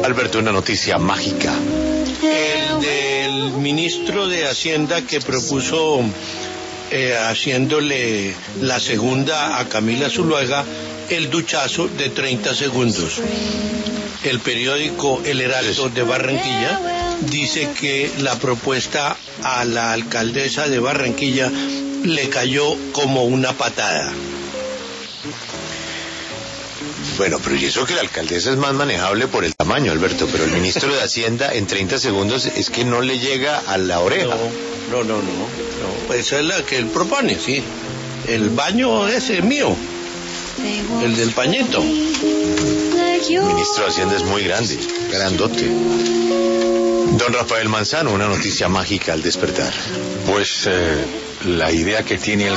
Alberto, una noticia mágica. El del ministro de Hacienda que propuso haciéndole la segunda a Camila Zuluaga el duchazo de 30 segundos. El periódico El Heraldo de Barranquilla dice que la propuesta a la alcaldesa de Barranquilla le cayó como una patada. Bueno, pero y eso que la alcaldesa es más manejable por el tamaño, Alberto, pero el ministro de Hacienda en 30 segundos es que no le llega a la oreja. No, esa es la que él propone, sí. El baño ese es mío, el del pañito. El ministro de Hacienda es muy grande, grandote. Don Rafael Manzano, una noticia mágica al despertar. Pues la idea que tiene el